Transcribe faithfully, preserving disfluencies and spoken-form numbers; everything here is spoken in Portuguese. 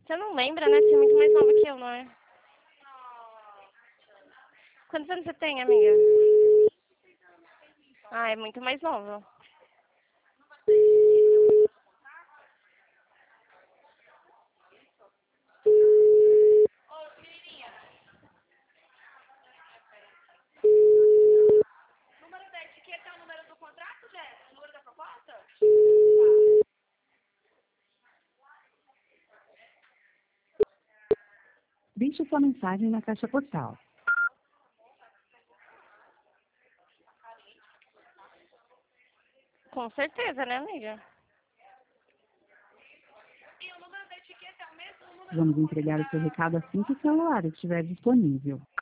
Você não lembra, né? Você é muito mais nova que eu, não é? Quantos anos você tem, amiga? Ah, é muito mais nova. Número da etiqueta é o número do contrato, Jéssica? O número da proposta? Deixe sua mensagem na caixa postal. Com certeza, né, amiga? E o número da etiqueta é o mesmo número Vamos do entregar o seu contrato? recado assim que o celular estiver disponível.